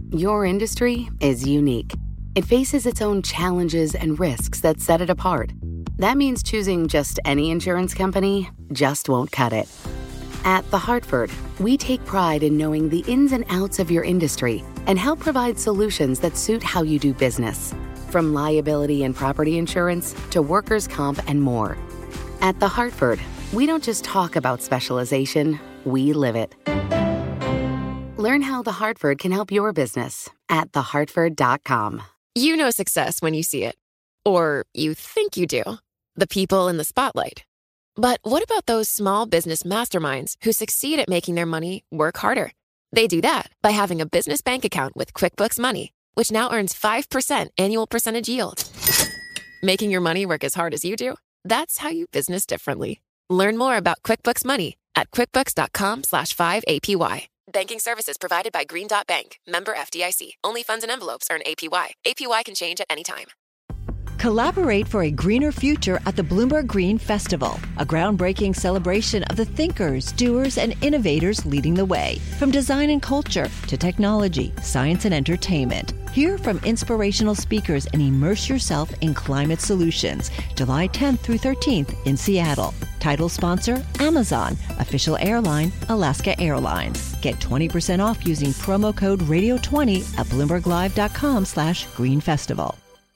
Your industry is unique. It faces its own challenges and risks that set it apart. That means choosing just any insurance company just won't cut it. At The Hartford, we take pride in knowing the ins and outs of your industry and help provide solutions that suit how you do business. From liability and property insurance to workers' comp and more. At The Hartford, we don't just talk about specialization, we live it. Learn how The Hartford can help your business at thehartford.com. You know success when you see it. Or you think you do. The people in the spotlight. But what about those small business masterminds who succeed at making their money work harder? They do that by having a business bank account with QuickBooks Money, which now earns 5% annual percentage yield. Making your money work as hard as you do? That's how you business differently. Learn more about QuickBooks Money at quickbooks.com/5APY. Banking services provided by Green Dot Bank. Member FDIC. Only funds and envelopes earn APY. APY can change at any time. Collaborate for a greener future at the Bloomberg Green Festival, a groundbreaking celebration of the thinkers, doers, and innovators leading the way. From design and culture to technology, science, and entertainment. Hear from inspirational speakers and immerse yourself in climate solutions. July 10th through 13th in Seattle. Title sponsor, Amazon. Official airline, Alaska Airlines. Get 20% off using promo code radio20 at bloomberglive.com/greenfestival.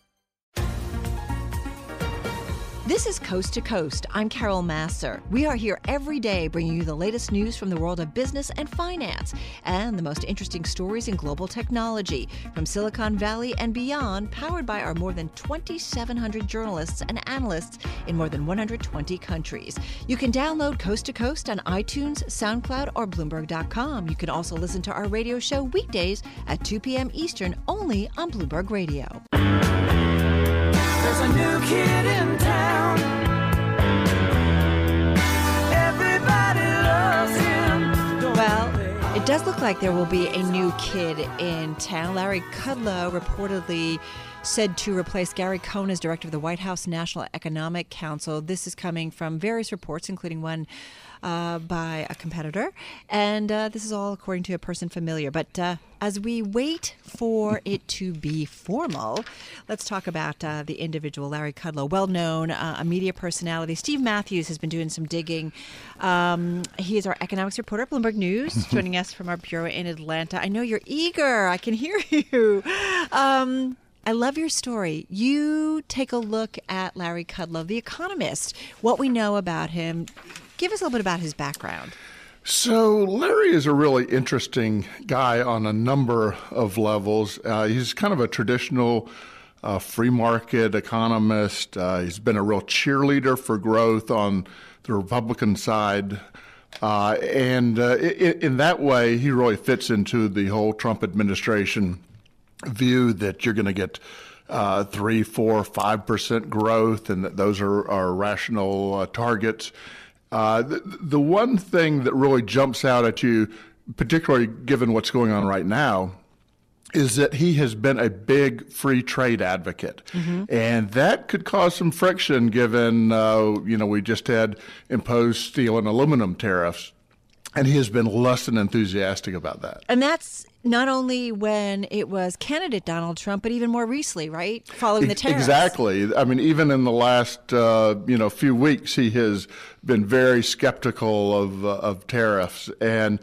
This is Coast to Coast. I'm Carol Masser. We are here every day bringing you the latest news from the world of business and finance and the most interesting stories in global technology from Silicon Valley and beyond, powered by our more than 2,700 journalists and analysts in more than 120 countries. You can download Coast to Coast on iTunes, SoundCloud, or Bloomberg.com. You can also listen to our radio show weekdays at 2 p.m. Eastern only on Bloomberg Radio. There's a new kid in town. Everybody loves him. Well, it does look like there will be a new kid in town. Larry Kudlow reportedly said to replace Gary Cohn as director of the White House National Economic Council. This is coming from various reports, including one by a competitor. And this is all according to a person familiar. But as we wait for it to be formal, let's talk about the individual, Larry Kudlow, well-known, a media personality. Steve Matthews has been doing some digging. He is our economics reporter at Bloomberg News, joining us from our bureau in Atlanta. I know you're eager. I can hear you. I love your story. You take a look at Larry Kudlow, the economist, what we know about him. Give us a little bit about his background. So Larry is a really interesting guy on a number of levels. He's kind of a traditional free market economist. He's been a real cheerleader for growth on the Republican side. And in that way, he really fits into the whole Trump administration view that you're going to get 3, 4, 5% growth, and that those are rational targets. The one thing that really jumps out at you, particularly given what's going on right now, is that he has been a big free trade advocate. Mm-hmm. And that could cause some friction given, we just had imposed steel and aluminum tariffs. And he has been less than enthusiastic about that. And that's not only when it was candidate Donald Trump, but even more recently, right? Following the tariffs. Exactly. I mean, even in the last, few weeks, he has been very skeptical of tariffs. And,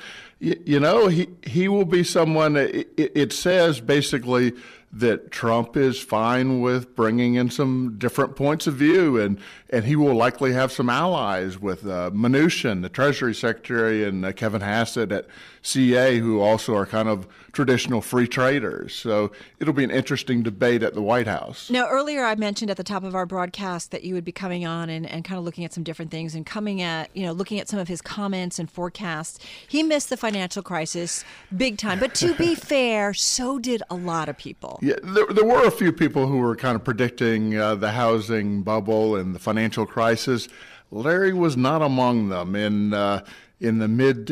he will be someone, it says basically that Trump is fine with bringing in some different points of view, and he will likely have some allies with Mnuchin, the Treasury Secretary, and Kevin Hassett at CA, who also are kind of traditional free traders. So it'll be an interesting debate at the White House. Now, earlier I mentioned at the top of our broadcast that you would be coming on and kind of looking at some different things and looking at some of his comments and forecasts. He missed the financial crisis big time. But to be fair, so did a lot of people. Yeah, there were a few people who were kind of predicting the housing bubble and the financial crisis. Larry was not among them. In the mid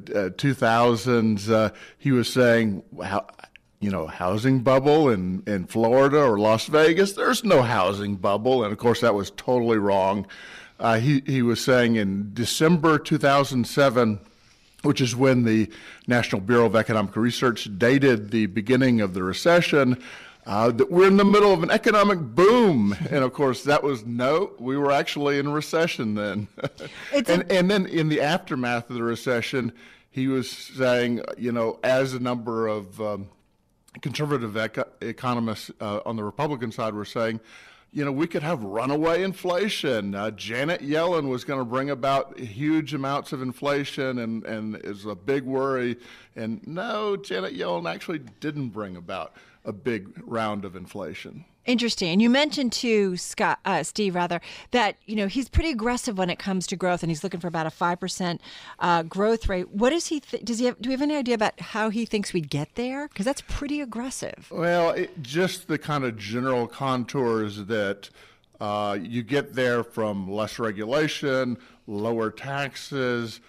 2000s, he was saying, housing bubble in Florida or Las Vegas. There's no housing bubble, and of course that was totally wrong. He was saying in December 2007 which is when the National Bureau of Economic Research dated the beginning of the recession, that we're in the middle of an economic boom. And of course, we were actually in a recession then. And then in the aftermath of the recession, he was saying, as a number of conservative economists on the Republican side were saying, we could have runaway inflation. Janet Yellen was going to bring about huge amounts of inflation and is a big worry. And no, Janet Yellen actually didn't bring about a big round of inflation. Interesting. And you mentioned too, Steve, that, he's pretty aggressive when it comes to growth, and he's looking for about a 5% growth rate. What does he do we have any idea about how he thinks we'd get there? Because that's pretty aggressive. Well, just the kind of general contours that you get there from less regulation, lower taxes,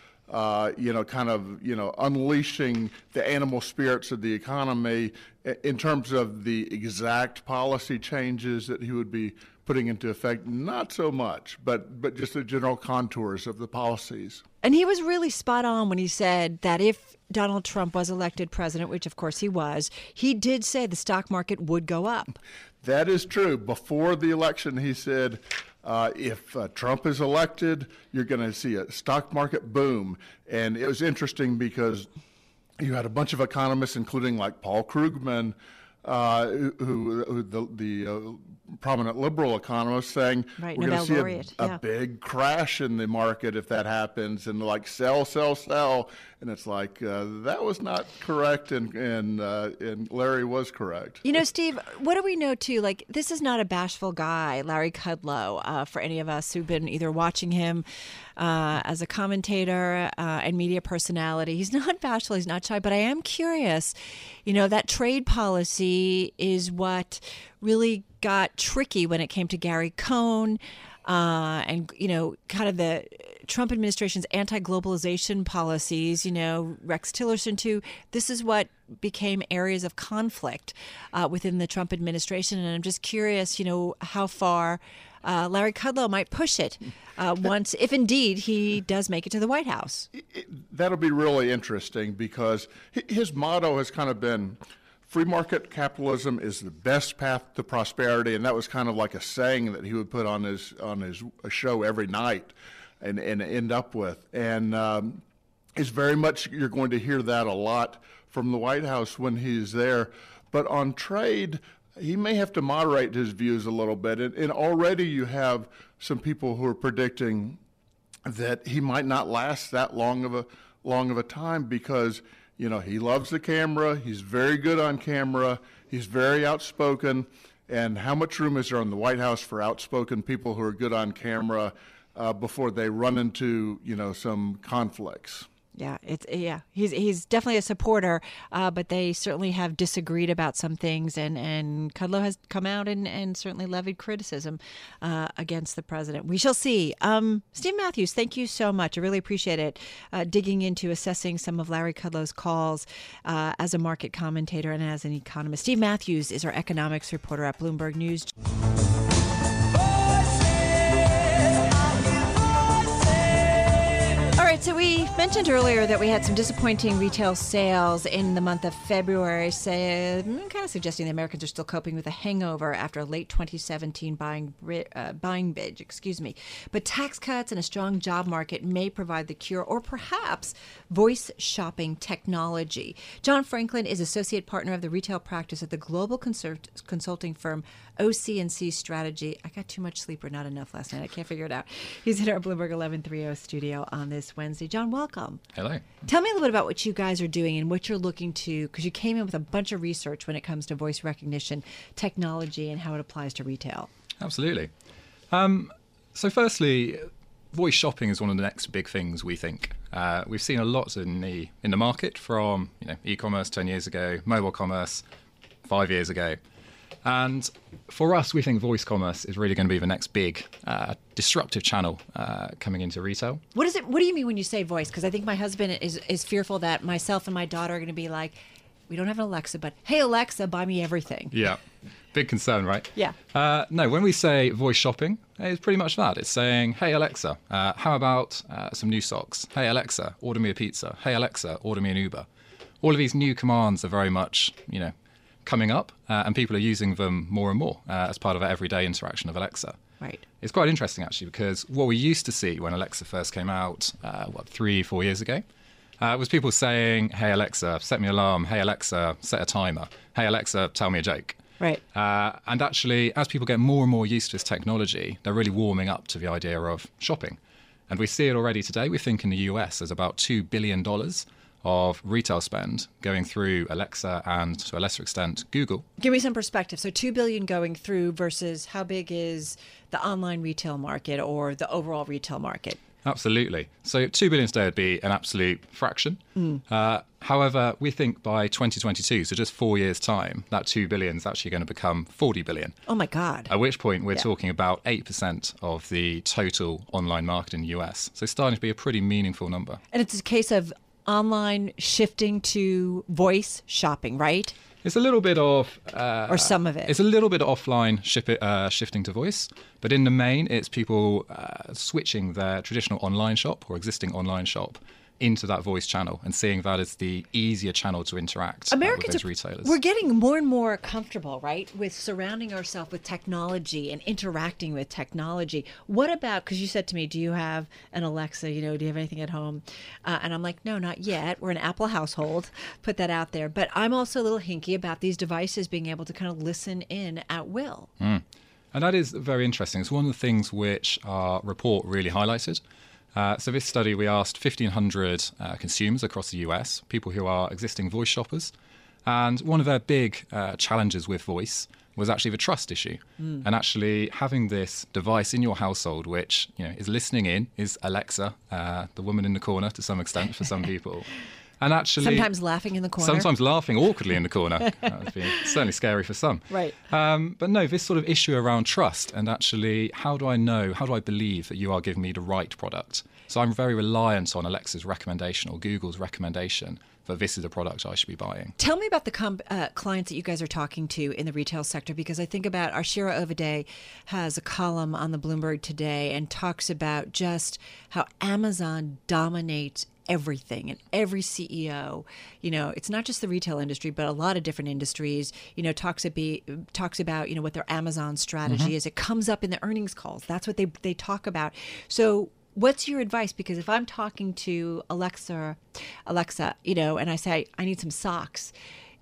unleashing the animal spirits of the economy. In terms of the exact policy changes that he would be putting into effect, not so much, but just the general contours of the policies. And he was really spot on when he said that if Donald Trump was elected president, which of course he was, he did say the stock market would go up. That is true. Before the election, he said, if Trump is elected, you're going to see a stock market boom. And it was interesting because you had a bunch of economists, including like Paul Krugman, who the prominent liberal economist, saying we're going to see a big crash in the market if that happens, and like sell. And it's like that was not correct, and Larry was correct. Steve, what do we know too? Like, this is not a bashful guy, Larry Kudlow. For any of us who've been either watching him as a commentator and media personality, he's not bashful, he's not shy. But I am curious. That trade policy is what really got tricky when it came to Gary Cohn. And, kind of the Trump administration's anti-globalization policies, Rex Tillerson too. This is what became areas of conflict within the Trump administration. And I'm just curious, how far Larry Kudlow might push it once, if indeed he does make it to the White House. That'll be really interesting because his motto has kind of been, free market capitalism is the best path to prosperity, and that was kind of like a saying that he would put on his show every night, and end up with. And it's very much, you're going to hear that a lot from the White House when he's there. But on trade, he may have to moderate his views a little bit. And already you have some people who are predicting that he might not last that long of a time because he loves the camera. He's very good on camera. He's very outspoken. And how much room is there in the White House for outspoken people who are good on camera before they run into, some conflicts? Yeah, he's definitely a supporter, but they certainly have disagreed about some things, and Kudlow has come out and certainly levied criticism against the president. We shall see. Steve Matthews, thank you so much. I really appreciate it, digging into assessing some of Larry Kudlow's calls as a market commentator and as an economist. Steve Matthews is our economics reporter at Bloomberg News. So we mentioned earlier that we had some disappointing retail sales in the month of February, kind of suggesting the Americans are still coping with a hangover after a late 2017 buying binge. But tax cuts and a strong job market may provide the cure, or perhaps voice shopping technology. John Franklin is associate partner of the retail practice at the global consulting firm OC&C Strategy. I got too much sleep or not enough last night. I can't figure it out. He's in our Bloomberg 1130 studio on this Wednesday. John, welcome. Hello. Tell me a little bit about what you guys are doing and what you're looking to, because you came in with a bunch of research when it comes to voice recognition technology and how it applies to retail. Absolutely. So firstly, voice shopping is one of the next big things we think. We've seen a lot in the market from e-commerce 10 years ago, mobile commerce 5 years ago. And for us, we think voice commerce is really going to be the next big disruptive channel coming into retail. What do you mean when you say voice? Because I think my husband is fearful that myself and my daughter are going to be like, we don't have an Alexa, but hey, Alexa, buy me everything. Yeah. Big concern, right? Yeah. No, when we say voice shopping, it's pretty much that. It's saying, hey, Alexa, how about some new socks? Hey, Alexa, order me a pizza. Hey, Alexa, order me an Uber. All of these new commands are very much, coming up, and people are using them more and more as part of our everyday interaction of Alexa. Right. It's quite interesting, actually, because what we used to see when Alexa first came out, 3-4 years ago, was people saying, hey, Alexa, set me an alarm. Hey, Alexa, set a timer. Hey, Alexa, tell me a joke. Right. And actually, as people get more and more used to this technology, they're really warming up to the idea of shopping. And we see it already today. We think in the US there's about $2 billion of retail spend going through Alexa and, to a lesser extent, Google. Give me some perspective. So $2 billion going through versus how big is the online retail market or the overall retail market? Absolutely. So $2 billion today would be an absolute fraction. However, we think by 2022, so just 4 years' time, that $2 billion is actually going to become $40 billion. Oh, my God. At which point we're talking about 8% of the total online market in the US. So it's starting to be a pretty meaningful number. And it's a case of online shifting to voice shopping, right? It's a little bit of... or some of it. It's a little bit offline shifting to voice, but in the main, it's people switching their traditional online shop or existing online shop into that voice channel and seeing that as the easier channel to interact with those retailers. We're getting more and more comfortable, right, with surrounding ourselves with technology and interacting with technology. What about, because you said to me, do you have an Alexa, do you have anything at home? And I'm like, no, not yet. We're an Apple household, put that out there. But I'm also a little hinky about these devices being able to kind of listen in at will. And that is very interesting. It's one of the things which our report really highlighted. So this study, we asked 1,500 consumers across the US, people who are existing voice shoppers. And one of their big challenges with voice was actually the trust issue. And actually having this device in your household, which is listening in, is Alexa, the woman in the corner to some extent for some people. And actually, sometimes laughing in the corner. Sometimes laughing awkwardly in the corner. That would be certainly scary for some. Right. But no, this sort of issue around trust and actually how do I believe that you are giving me the right product? So I'm very reliant on Alexa's recommendation or Google's recommendation that this is a product I should be buying. Tell me about the clients that you guys are talking to in the retail sector, because I think about Arshira Ovide has a column on the Bloomberg today and talks about just how Amazon dominates everything, and every CEO, it's not just the retail industry, but a lot of different industries, talks about, what their Amazon strategy is. It comes up in the earnings calls. That's what they talk about. So what's your advice? Because if I'm talking to Alexa, and I say, I need some socks,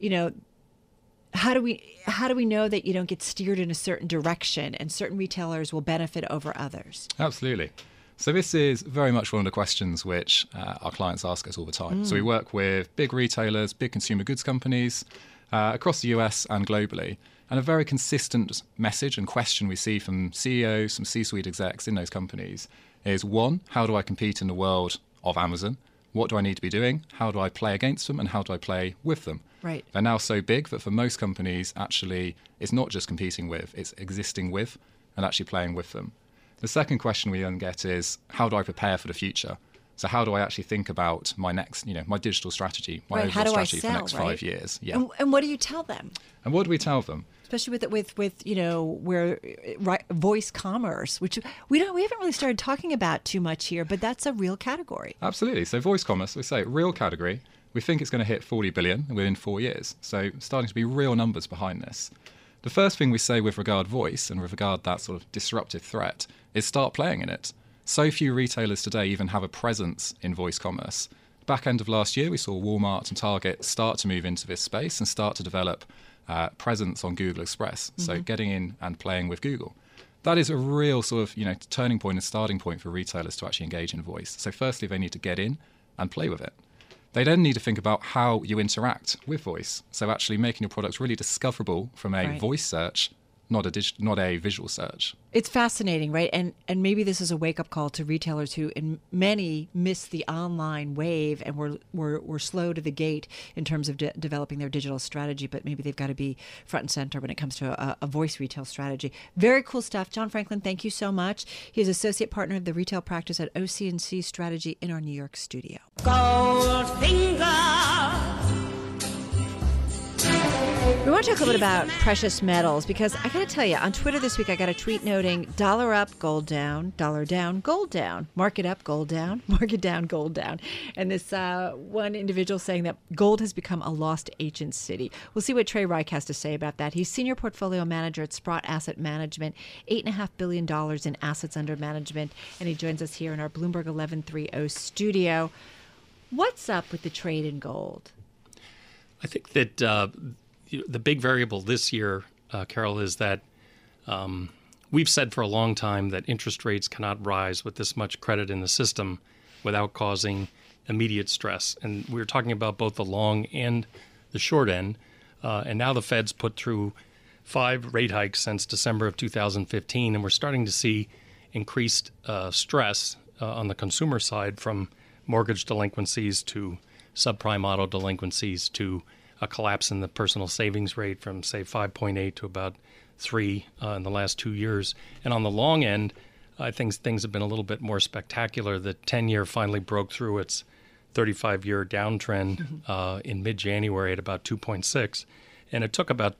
how do we know that you don't get steered in a certain direction and certain retailers will benefit over others? Absolutely. So this is very much one of the questions which our clients ask us all the time. So we work with big retailers, big consumer goods companies across the US and globally. And a very consistent message and question we see from CEOs, some C-suite execs in those companies is, one, how do I compete in the world of Amazon? What do I need to be doing? How do I play against them? And how do I play with them? Right. They're now so big that for most companies, actually, it's not just competing with, it's existing with and actually playing with them. The second question we then get is, how do I prepare for the future? So how do I actually think about my next, my digital strategy, my overall strategy for the next 5 years? Yeah. And what do you tell them? And what do we tell them? Especially with where voice commerce, which we haven't really started talking about too much here, but that's a real category. Absolutely. So voice commerce, we say real category. We think it's going to hit 40 billion within 4 years. So starting to be real numbers behind this. The first thing we say with regard voice and with regard that sort of disruptive threat is start playing in it. So few retailers today even have a presence in voice commerce. Back end of last year, we saw Walmart and Target start to move into this space and start to develop presence on Google Express. So getting in and playing with Google. That is a real sort of turning point and starting point for retailers to actually engage in voice. So firstly, they need to get in and play with it. They then need to think about how you interact with voice. So actually making your products really discoverable from a voice search, not a visual search. It's fascinating, right? And maybe this is a wake-up call to retailers who, in many, missed the online wave and were slow to the gate in terms of developing their digital strategy, but maybe they've got to be front and center when it comes to a voice retail strategy. Very cool stuff. John Franklin, thank you so much. He is associate partner of the retail practice at OC&C Strategy in our New York studio. Goldfinger, We want to talk a little bit about precious metals because I got to tell you, on Twitter this week, I got a tweet noting dollar up, gold down, dollar down, gold down, market up, gold down, market down, gold down. And this one individual saying that gold has become a lost ancient city. We'll see what Trey Reich has to say about that. He's senior portfolio manager at Sprott Asset Management, $8.5 billion in assets under management. And he joins us here in our Bloomberg 1130 studio. What's up with the trade in gold? I think that the big variable this year, Carol, is that we've said for a long time that interest rates cannot rise with this much credit in the system without causing immediate stress. And we're talking about both the long and the short end. And now the Fed's put through 5 rate hikes since December of 2015, and we're starting to see increased stress on the consumer side, from mortgage delinquencies to subprime auto delinquencies to a collapse in the personal savings rate from, say, 5.8 to about 3 in the last 2 years. And on the long end, I think things have been a little bit more spectacular. The 10-year finally broke through its 35-year downtrend in mid-January at about 2.6. And it took about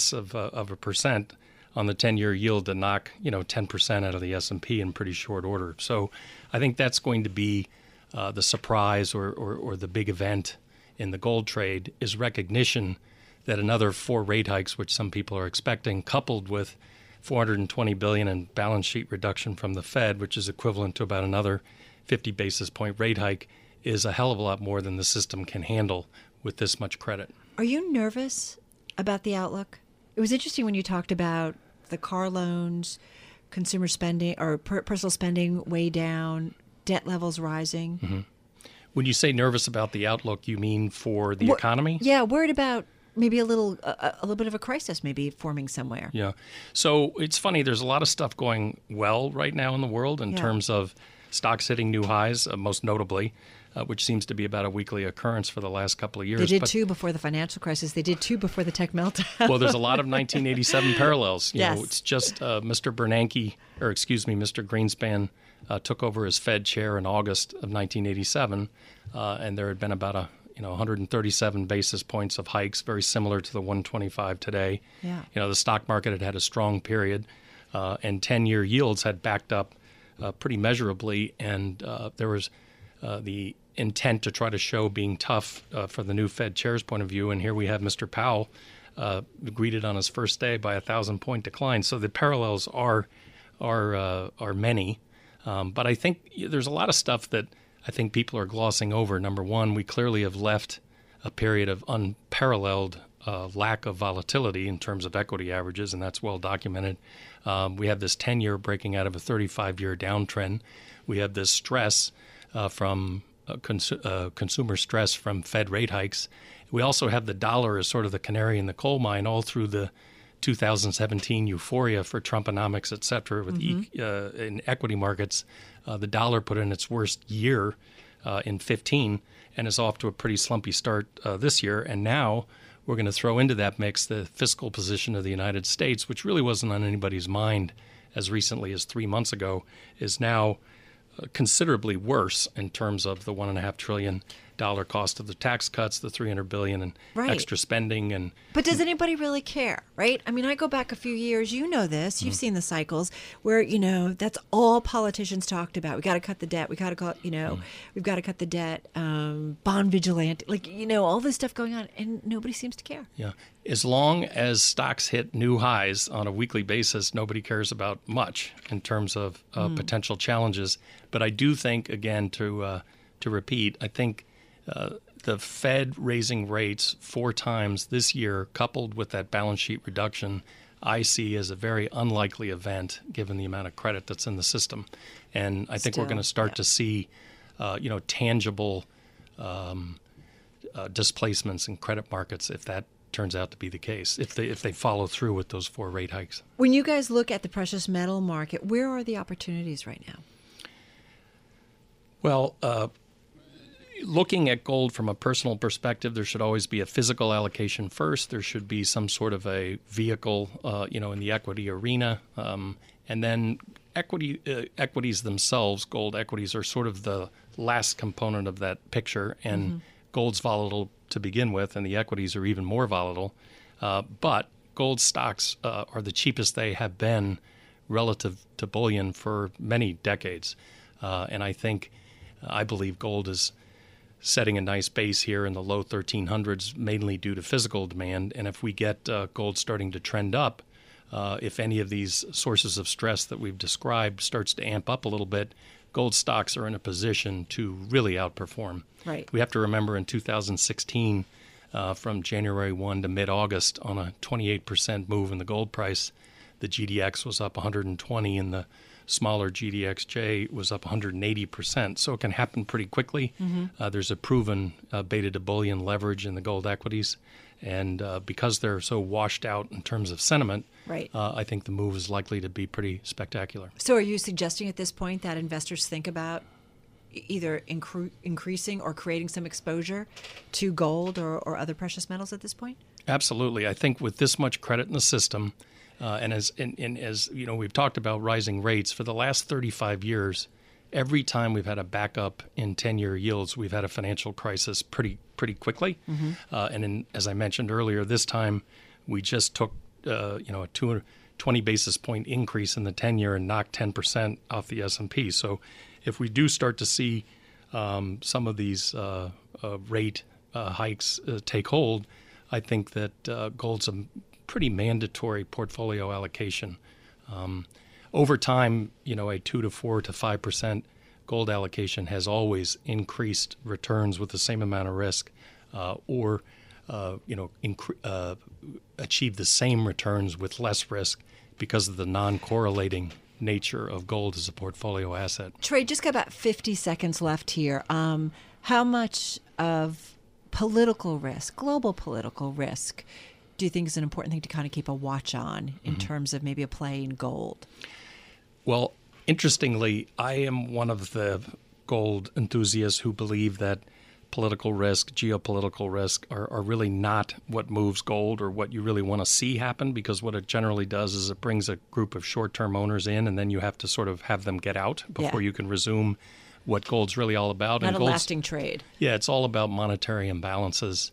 0.2% on the 10-year yield to knock 10% out of the S&P in pretty short order. So I think that's going to be the surprise or the big event in the gold trade, is recognition that another 4 rate hikes, which some people are expecting, coupled with $420 billion in balance sheet reduction from the Fed, which is equivalent to about another 50 basis point rate hike, is a hell of a lot more than the system can handle with this much credit. Are you nervous about the outlook? It was interesting when you talked about the car loans, consumer spending or personal spending way down, debt levels rising. Mm-hmm. When you say nervous about the outlook, you mean for the economy? Yeah, worried about maybe a little bit of a crisis maybe forming somewhere. Yeah. So it's funny, there's a lot of stuff going well right now in the world in terms of stocks hitting new highs, most notably, which seems to be about a weekly occurrence for the last couple of years. They did too before the financial crisis. They did too before the tech meltdown. Well, there's a lot of 1987 parallels. Yes. It's just Mr. Mr. Greenspan took over as Fed chair in August of 1987, and there had been about 137 basis points of hikes, very similar to the 125 today. Yeah. The stock market had a strong period, and 10-year yields had backed up pretty measurably, and there was the intent to try to show being tough for the new Fed chair's point of view. And here we have Mr. Powell greeted on his first day by a 1,000-point decline. So the parallels are many. But I think there's a lot of stuff that I think people are glossing over. Number one, we clearly have left a period of unparalleled lack of volatility in terms of equity averages, and that's well documented. We have this 10-year breaking out of a 35-year downtrend. We have this stress from consumer stress from Fed rate hikes. We also have the dollar as sort of the canary in the coal mine all through the 2017 euphoria for Trumponomics, et cetera, with in equity markets. The dollar put in its worst year in 15 and is off to a pretty slumpy start this year. And now we're going to throw into that mix the fiscal position of the United States, which really wasn't on anybody's mind as recently as 3 months ago, is now considerably worse in terms of the $1.5 trillion cost of the tax cuts, the $300 billion in extra spending. But does anybody really care, right? I mean, I go back a few years. You know this. You've seen the cycles where, that's all politicians talked about. We got to cut the debt. We got to we've got to cut the debt. Bond vigilante, all this stuff going on, and nobody seems to care. Yeah. As long as stocks hit new highs on a weekly basis, nobody cares about much in terms of potential challenges. But I do think, again, to repeat, I think the Fed raising rates 4 times this year, coupled with that balance sheet reduction, I see as a very unlikely event given the amount of credit that's in the system. And I think we're going to start to see, tangible displacements in credit markets if that turns out to be the case, if they follow through with those 4 rate hikes. When you guys look at the precious metal market, where are the opportunities right now? Well, looking at gold from a personal perspective, there should always be a physical allocation first. There should be some sort of a vehicle, in the equity arena. And then equities themselves, gold equities, are sort of the last component of that picture. And gold's volatile to begin with, and the equities are even more volatile. But gold stocks are the cheapest they have been relative to bullion for many decades. And I believe gold is setting a nice base here in the low 1300s, mainly due to physical demand. And if we get gold starting to trend up, if any of these sources of stress that we've described starts to amp up a little bit, gold stocks are in a position to really outperform. Right. We have to remember in 2016, from January 1 to mid-August, on a 28% move in the gold price, the GDX was up 120 and the smaller GDXJ was up 180%. So it can happen pretty quickly. There's a proven beta to bullion leverage in the gold equities. And because they're so washed out in terms of sentiment, Right. I think the move is likely to be pretty spectacular. So are you suggesting at this point that investors think about either increasing or creating some exposure to gold or other precious metals at this point? Absolutely. I think with this much credit in the system, and as you know, we've talked about rising rates for the last 35 years. Every time we've had a backup in 10-year yields, we've had a financial crisis pretty quickly. As I mentioned earlier, this time we just took a 20 basis point increase in the 10-year and knocked 10% off the S&P. So if we do start to see some of these rate hikes take hold, I think that gold's a pretty mandatory portfolio allocation. Over time, a 2 to 4 to 5% gold allocation has always increased returns with the same amount of risk, or achieve the same returns with less risk because of the non-correlating nature of gold as a portfolio asset. Trey, just got about 50 seconds left here. How much of political risk, global political risk, do you think is an important thing to kind of keep a watch on in terms of maybe a play in gold? Well, interestingly, I am one of the gold enthusiasts who believe that political risk, geopolitical risk are really not what moves gold or what you really want to see happen, because what it generally does is it brings a group of short-term owners in, and then you have to sort of have them get out before you can resume what gold's really all about. Not and a lasting trade. Yeah, it's all about monetary imbalances,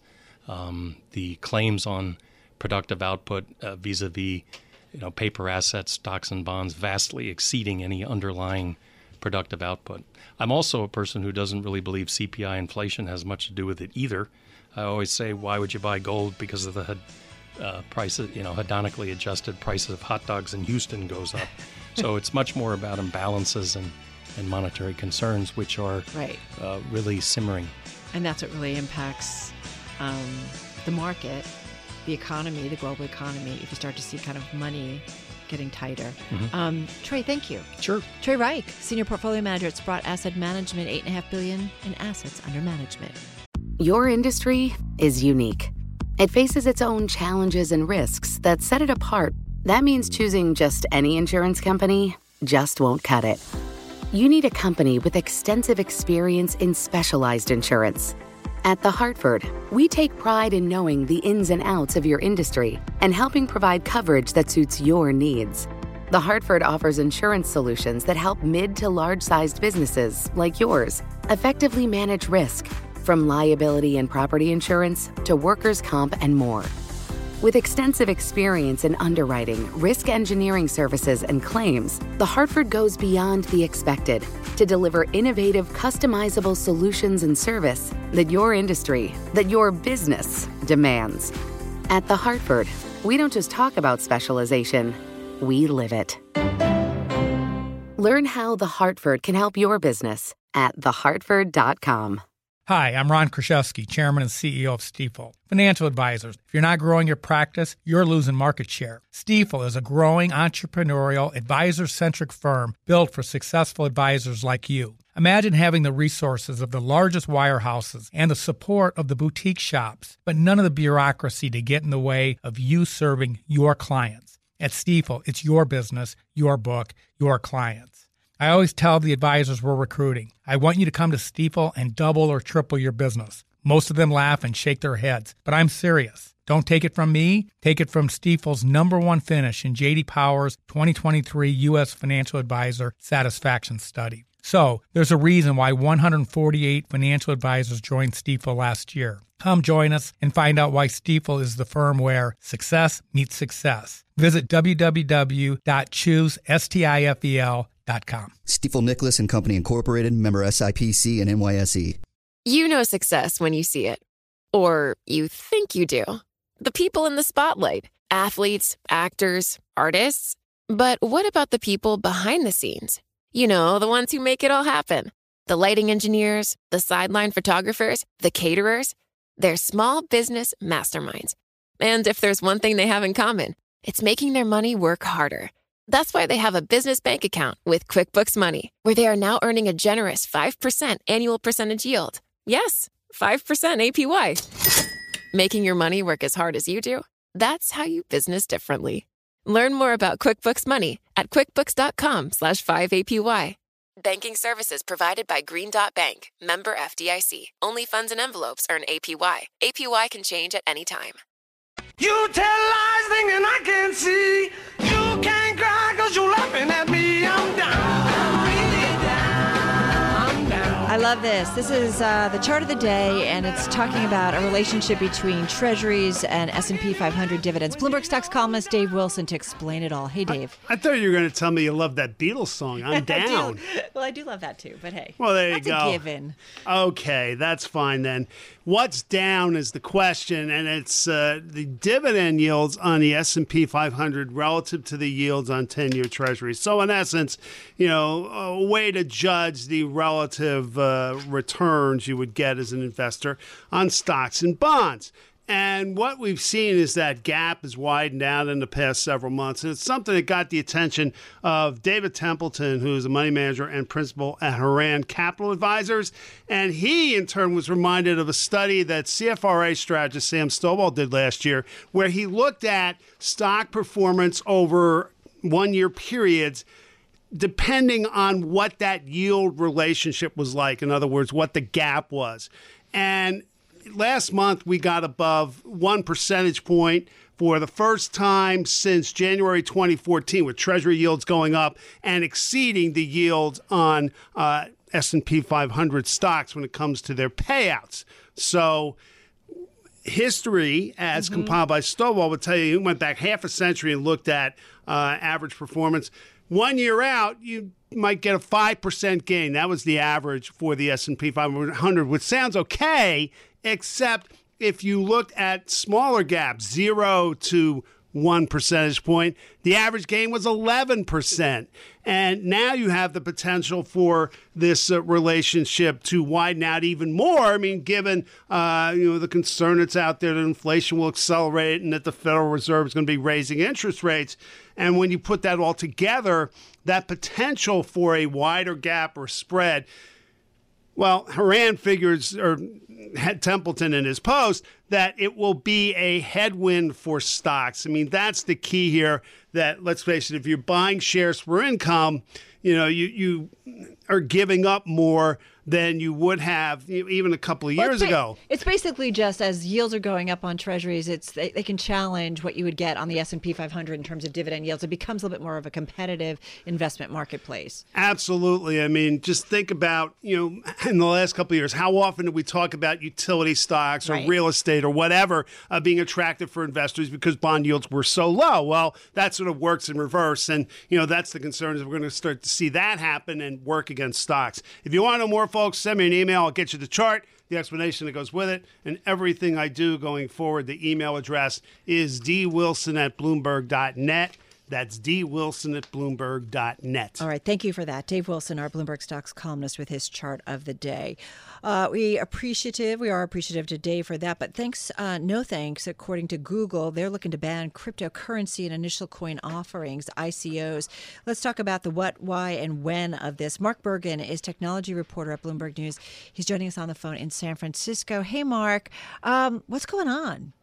the claims on productive output vis-a-vis paper assets, stocks and bonds vastly exceeding any underlying productive output. I'm also a person who doesn't really believe CPI inflation has much to do with it either. I always say, why would you buy gold? Because of the prices, hedonically adjusted prices of hot dogs in Houston goes up. So it's much more about imbalances and monetary concerns, which are really simmering. And that's what really impacts the market, the economy, the global economy, if you start to see kind of money getting tighter. Trey, thank you. Sure. Trey Reich, Senior Portfolio Manager at Sprott Asset Management, $8.5 billion in assets under management. Your industry is unique. It faces its own challenges and risks that set it apart. That means choosing just any insurance company just won't cut it. You need a company with extensive experience in specialized insurance. At The Hartford, we take pride in knowing the ins and outs of your industry and helping provide coverage that suits your needs. The Hartford offers insurance solutions that help mid to large-sized businesses like yours effectively manage risk, from liability and property insurance to workers' comp and more. With extensive experience in underwriting, risk engineering services, and claims, The Hartford goes beyond the expected to deliver innovative, customizable solutions and service that your industry, that your business demands. At The Hartford, we don't just talk about specialization, we live it. Learn how The Hartford can help your business at thehartford.com. Hi, I'm Ron Kraszewski, Chairman and CEO of Stifel. Financial advisors, if you're not growing your practice, you're losing market share. Stifel is a growing, entrepreneurial, advisor-centric firm built for successful advisors like you. Imagine having the resources of the largest wirehouses and the support of the boutique shops, but none of the bureaucracy to get in the way of you serving your clients. At Stifel, it's your business, your book, your clients. I always tell the advisors we're recruiting, I want you to come to Stifel and double or triple your business. Most of them laugh and shake their heads, but I'm serious. Don't take it from me. Take it from Stifel's #1 finish in J.D. Power's 2023 U.S. Financial Advisor Satisfaction Study. So there's a reason why 148 financial advisors joined Stifel last year. Come join us and find out why Stifel is the firm where success meets success. Visit www.choosestifel.com. Stifel Nicholas and Company Incorporated, member SIPC and NYSE. You know success when you see it. Or you think you do. The people in the spotlight. Athletes, actors, artists. But what about the people behind the scenes? You know, the ones who make it all happen. The lighting engineers, the sideline photographers, the caterers. They're small business masterminds. And if there's one thing they have in common, it's making their money work harder. That's why they have a business bank account with QuickBooks Money, where they are now earning a generous 5% annual percentage yield. Yes, 5% APY. Making your money work as hard as you do? That's how you business differently. Learn more about QuickBooks Money at quickbooks.com/5APY. Banking services provided by Green Dot Bank, member FDIC. Only funds and envelopes earn APY. APY can change at any time. You tell lies thinking I can see. You can't cry cause you're laughing at me. I'm down. I'm really down. I'm down. I love this. This is the chart of the day, and it's talking about a relationship between treasuries and S&P 500 dividends. Bloomberg Stocks columnist Dave Wilson to explain it all. Hey, Dave. I thought you were going to tell me you love that Beatles song, I'm Down. Well, I do love that too, but hey. Well, there you that's go. a given. Okay, that's fine then. What's down is the question, and it's the dividend yields on the S&P 500 relative to the yields on 10-year treasuries. So in essence, you know, a way to judge the relative returns you would get as an investor on stocks and bonds. And what we've seen is that gap has widened out in the past several months. And it's something that got the attention of David Templeton, who is a money manager and principal at Haran Capital Advisors. And he, in turn, was reminded of a study that CFRA strategist Sam Stovall did last year, where he looked at stock performance over one-year periods depending on what that yield relationship was like. In other words, what the gap was. And last month, we got above 1 percentage point for the first time since January 2014, with Treasury yields going up and exceeding the yields on S&P 500 stocks when it comes to their payouts. So history, as compiled by Stovall, would tell you, he went back half a century and looked at average performance. 1 year out, you might get a 5% gain. That was the average for the S&P 500, which sounds okay, except if you looked at smaller gaps, 0 to 1 percentage point, the average gain was 11%. And now you have the potential for this relationship to widen out even more. I mean, given the concern that's out there that inflation will accelerate and that the Federal Reserve is going to be raising interest rates. And when you put that all together, that potential for a wider gap or spread, well, Haran figures, or Templeton in his post, that it will be a headwind for stocks. I mean, that's the key here, that, let's face it, if you're buying shares for income, you are giving up more than you would have even a couple of years ago. It's basically just as yields are going up on treasuries, they can challenge what you would get on the S&P 500 in terms of dividend yields. It becomes a little bit more of a competitive investment marketplace. Absolutely. I mean, just think about, in the last couple of years, how often do we talk about utility stocks or real estate or whatever being attractive for investors because bond yields were so low? Well, that sort of works in reverse. And, that's the concern, is we're going to start to see that happen and work against stocks. If you want to know more, folks, send me an email. I'll get you the chart, the explanation that goes with it, and everything I do going forward. The email address is dwilson@bloomberg.net. That's dwilson@bloomberg.net. All right. Thank you for that. Dave Wilson, our Bloomberg Stocks columnist, with his chart of the day. We are appreciative to Dave for that. But no thanks. According to Google, they're looking to ban cryptocurrency and initial coin offerings, ICOs. Let's talk about the what, why, and when of this. Mark Bergen is technology reporter at Bloomberg News. He's joining us on the phone in San Francisco. Hey, Mark. What's going on?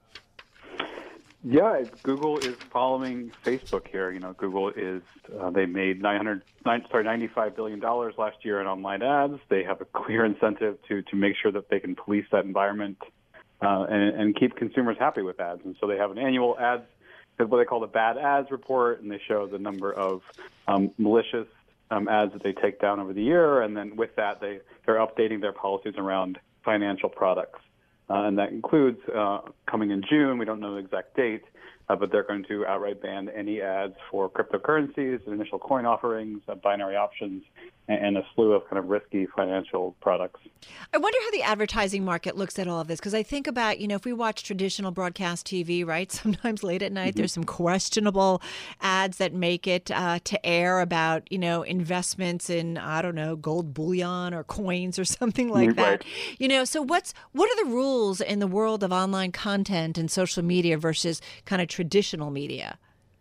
Yeah, Google is following Facebook here. Google is they made $95 billion last year in online ads. They have a clear incentive to make sure that they can police that environment and keep consumers happy with ads. And so they have an annual ads, what they call the bad ads report, and they show the number of malicious ads that they take down over the year, and then with that, they're updating their policies around financial products. And that includes coming in June, we don't know the exact date, but they're going to outright ban any ads for cryptocurrencies, initial coin offerings, binary options, and a slew of kind of risky financial products. I wonder how the advertising market looks at all of this, because I think about, if we watch traditional broadcast TV, right, sometimes late at night, there's some questionable ads that make it to air about, investments in, I don't know, gold bullion or coins or something like that. So what are the rules in the world of online content and social media versus kind of traditional media?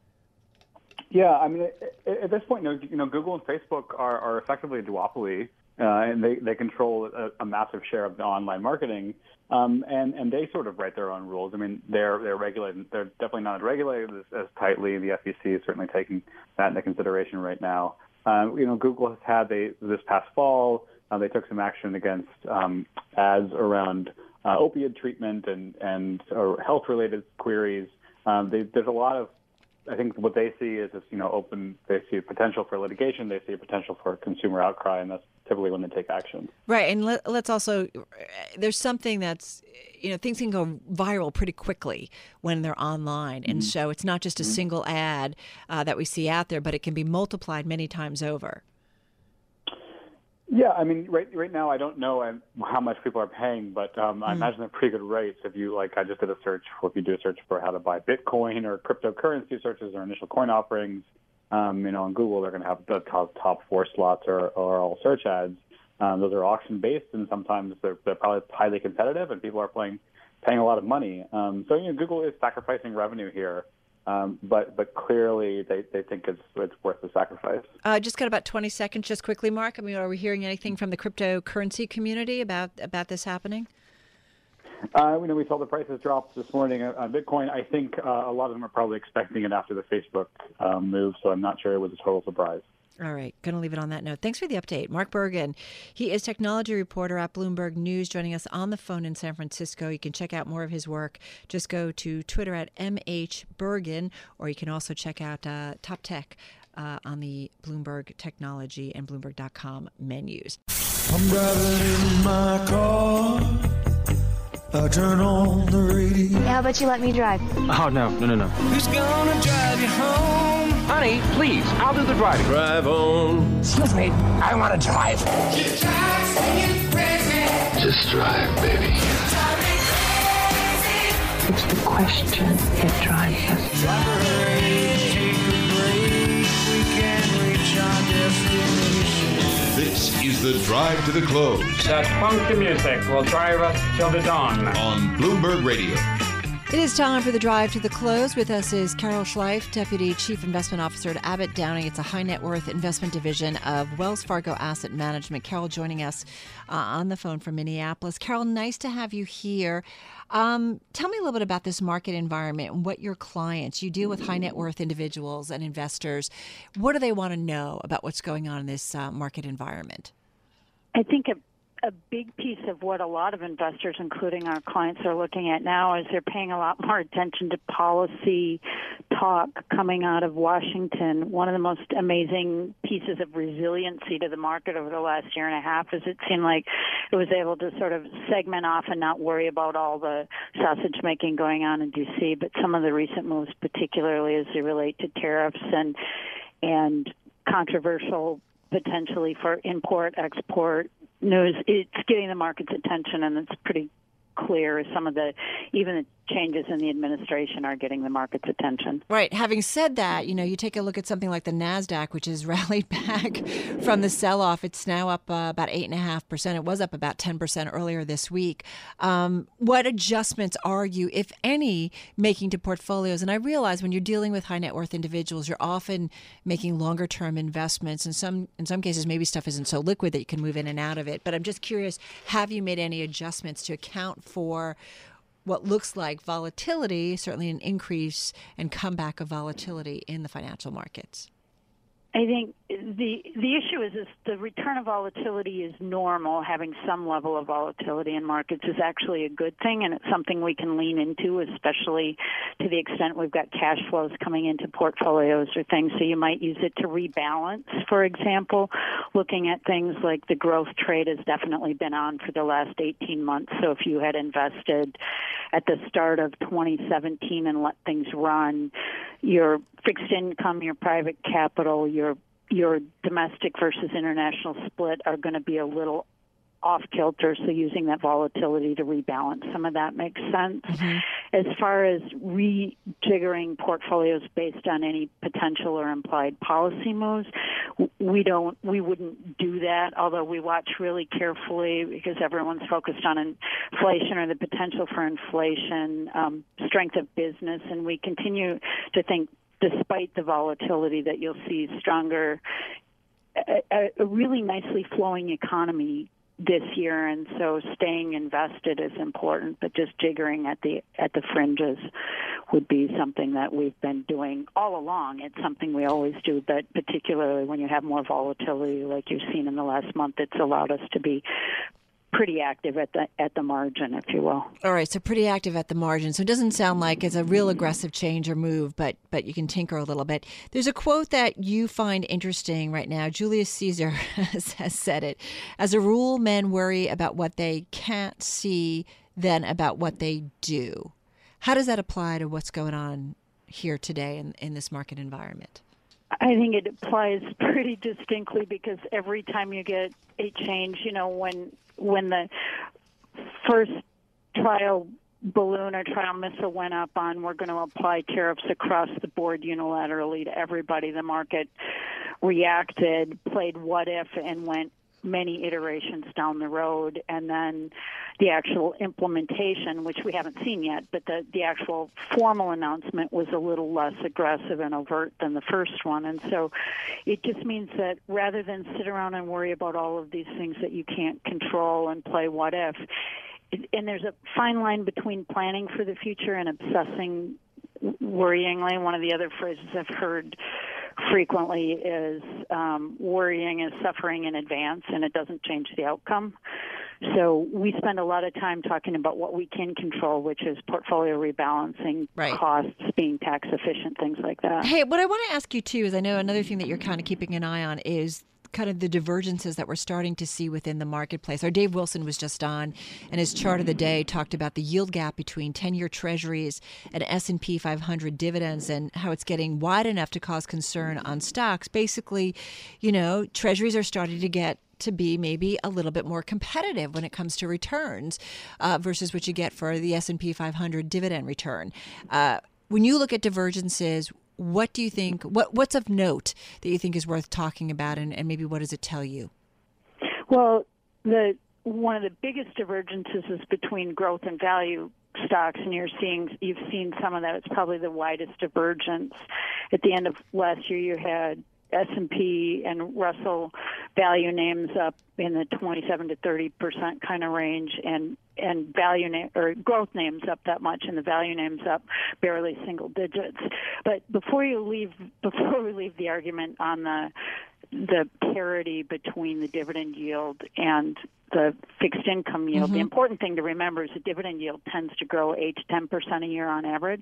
Yeah, I mean, at this point, Google and Facebook are effectively a duopoly, and they control a massive share of the online marketing, and they sort of write their own rules. I mean, they're regulated. They're definitely not regulated as tightly. The SEC is certainly taking that into consideration right now. Google has had this past fall. They took some action against ads around opioid treatment and health-related queries. There's a lot of, I think what they see is they see a potential for litigation, they see a potential for consumer outcry, and that's typically when they take action. Right, and let's also, there's something that's, things can go viral pretty quickly when they're online, and so it's not just a single ad that we see out there, but it can be multiplied many times over. Yeah, I mean, right now I don't know how much people are paying, but I imagine they're pretty good rates. If you I just did a search if you do a search for how to buy Bitcoin or cryptocurrency searches or initial coin offerings, on Google they're going to have the top 4 slots or all search ads. Those are auction based, and sometimes they're probably highly competitive, and people are paying a lot of money. So Google is sacrificing revenue here. But clearly they think it's worth the sacrifice. Just got about 20 seconds, just quickly, Mark. I mean, are we hearing anything from the cryptocurrency community about this happening? We saw the prices drop this morning on Bitcoin. I think a lot of them are probably expecting it after the Facebook move, so I'm not sure it was a total surprise. All right, going to leave it on that note. Thanks for the update. Mark Bergen, he is technology reporter at Bloomberg News, joining us on the phone in San Francisco. You can check out more of his work. Just go to Twitter at MHBergen, or you can also check out Top Tech on the Bloomberg Technology and Bloomberg.com menus. I'm driving in my car. I turn on the radio. How about you let me drive? Oh, no. Who's gonna drive you home? Honey, please, I'll do the driving. Drive on. Excuse me, I want to drive. Just drive, baby. It's the question that drives us. We can reach our destination. This is the Drive to the Close. That funky music will drive us till the dawn. On Bloomberg Radio. It is time for the Drive to the Close. With us is Carol Schleif, Deputy Chief Investment Officer at Abbott Downing. It's a high net worth investment division of Wells Fargo Asset Management. Carol joining us on the phone from Minneapolis. Carol, nice to have you here. Tell me a little bit about this market environment and what your clients, you deal with high net worth individuals and investors. What do they want to know about what's going on in this market environment? I think a big piece of what a lot of investors, including our clients, are looking at now is they're paying a lot more attention to policy talk coming out of Washington. One of the most amazing pieces of resiliency to the market over the last year and a half is it seemed like it was able to sort of segment off and not worry about all the sausage making going on in D.C., but some of the recent moves, particularly as they relate to tariffs and controversial potentially for import-export news, it's getting the market's attention, and it's pretty clear some of even the changes in the administration are getting the market's attention. Right. Having said that, you take a look at something like the NASDAQ, which has rallied back from the sell-off. It's now up about 8.5%. It was up about 10% earlier this week. What adjustments are you, if any, making to portfolios? And I realize when you're dealing with high net worth individuals, you're often making longer-term investments. In some cases, maybe stuff isn't so liquid that you can move in and out of it. But I'm just curious, have you made any adjustments to account for what looks like volatility, certainly an increase and comeback of volatility in the financial markets? I think the issue is the return of volatility is normal. Having some level of volatility in markets is actually a good thing, and it's something we can lean into, especially to the extent we've got cash flows coming into portfolios or things. So you might use it to rebalance, for example. Looking at things like the growth trade has definitely been on for the last 18 months. So if you had invested at the start of 2017 and let things run, your fixed income, your private capital, your domestic versus international split are going to be a little off kilter, so using that volatility to rebalance some of that makes sense. Mm-hmm. As far as rejiggering portfolios based on any potential or implied policy moves, we wouldn't do that, although we watch really carefully because everyone's focused on inflation or the potential for inflation, strength of business, and we continue to think, despite the volatility, that you'll see a really nicely flowing economy this year, and so staying invested is important, but just jiggering at the fringes would be something that we've been doing all along. It's something we always do, but particularly when you have more volatility like you've seen in the last month, it's allowed us to be pretty active at the margin, if you will. All right, so pretty active at the margin. So it doesn't sound like it's a real aggressive change or move, but you can tinker a little bit. There's a quote that you find interesting right now. Julius Caesar has said it. As a rule, men worry about what they can't see than about what they do. How does that apply to what's going on here today in this market environment? I think it applies pretty distinctly because every time you get a change, when the first trial balloon or trial missile went up on we're going to apply tariffs across the board unilaterally to everybody, the market reacted, played what if, and went many iterations down the road, and then the actual implementation, which we haven't seen yet, but the actual formal announcement was a little less aggressive and overt than the first one. And so it just means that rather than sit around and worry about all of these things that you can't control and play what if, and there's a fine line between planning for the future and obsessing worryingly. One of the other phrases I've heard frequently is worrying is suffering in advance, and it doesn't change the outcome. So we spend a lot of time talking about what we can control, which is portfolio rebalancing, right, costs, being tax efficient, things like that. Hey, what I want to ask you, too, is I know another thing that you're kind of keeping an eye on is kind of the divergences that we're starting to see within the marketplace. Our Dave Wilson was just on, and his chart of the day talked about the yield gap between 10-year treasuries and S&P 500 dividends and how it's getting wide enough to cause concern on stocks. Basically, treasuries are starting to get to be maybe a little bit more competitive when it comes to returns versus what you get for the S&P 500 dividend return. When you look at divergences, what do you think, what's of note that you think is worth talking about, and maybe what does it tell you? Well, one of the biggest divergences is between growth and value stocks, and you've seen some of that. It's probably the widest divergence. At the end of last year, you had S&P and Russell value names up in the 27 to 30% kind of range, and growth names up that much, and the value names up barely single digits. But before we leave the argument on the parity between the dividend yield and the fixed income yield, the important thing to remember is the dividend yield tends to grow 8 to 10% a year on average.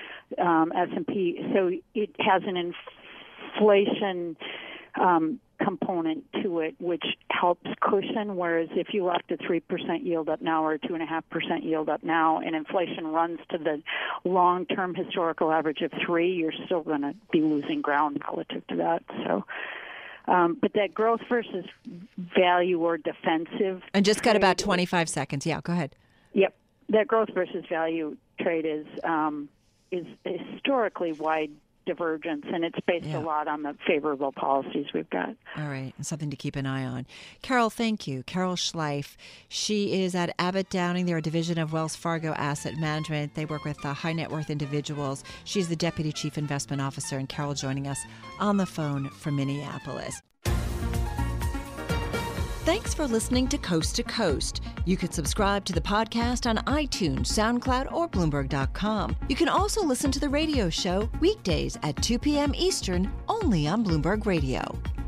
S&P, so it has an inflation component to it, which helps cushion, whereas if you left a 3% yield up now or a 2.5% yield up now and inflation runs to the long-term historical average of 3, you're still going to be losing ground relative to that. So, but that growth versus value or defensive... And just got about 25 seconds. Yeah, go ahead. Yep. That growth versus value trade is historically wide divergence, and it's based a lot on the favorable policies we've got. All right, and something to keep an eye on. Carol, thank you. Carol Schleif. She is at Abbott Downing. They're a division of Wells Fargo Asset Management. They work with high net worth individuals. She's the Deputy Chief Investment Officer, and Carol joining us on the phone from Minneapolis. Thanks for listening to Coast. You can subscribe to the podcast on iTunes, SoundCloud, or Bloomberg.com. You can also listen to the radio show weekdays at 2 p.m. Eastern, only on Bloomberg Radio.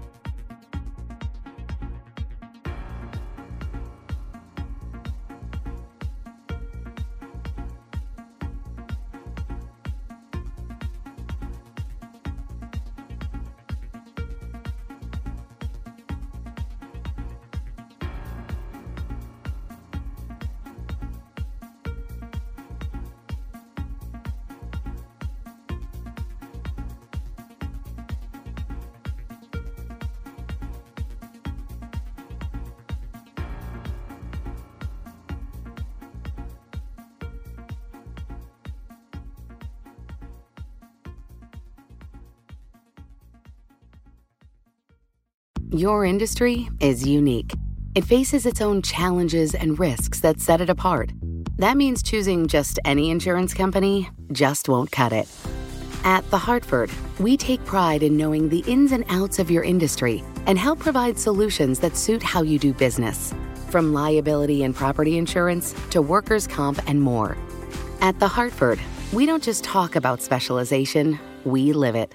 Your industry is unique. It faces its own challenges and risks that set it apart. That means choosing just any insurance company just won't cut it. At The Hartford, we take pride in knowing the ins and outs of your industry and help provide solutions that suit how you do business. From liability and property insurance to workers' comp and more. At The Hartford, we don't just talk about specialization, we live it.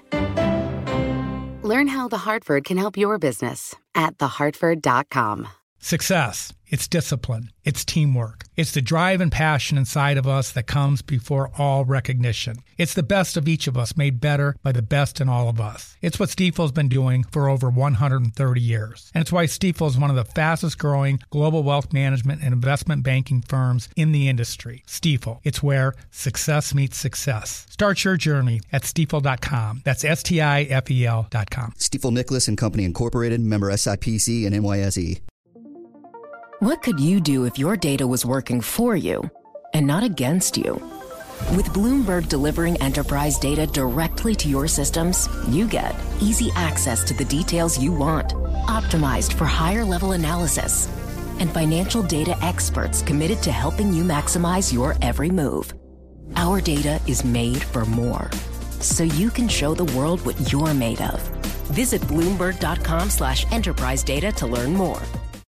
Learn how The Hartford can help your business at thehartford.com. Success. It's discipline. It's teamwork. It's the drive and passion inside of us that comes before all recognition. It's the best of each of us made better by the best in all of us. It's what Stifel's been doing for over 130 years. And it's why Stifel is one of the fastest growing global wealth management and investment banking firms in the industry. Stifel. It's where success meets success. Start your journey at stifel.com. That's STIFEL.com. Stifel Nicholas and Company Incorporated, member SIPC and NYSE. What could you do if your data was working for you and not against you? With Bloomberg delivering enterprise data directly to your systems, you get easy access to the details you want, optimized for higher level analysis, and financial data experts committed to helping you maximize your every move. Our data is made for more, so you can show the world what you're made of. Visit Bloomberg.com/enterprise data to learn more.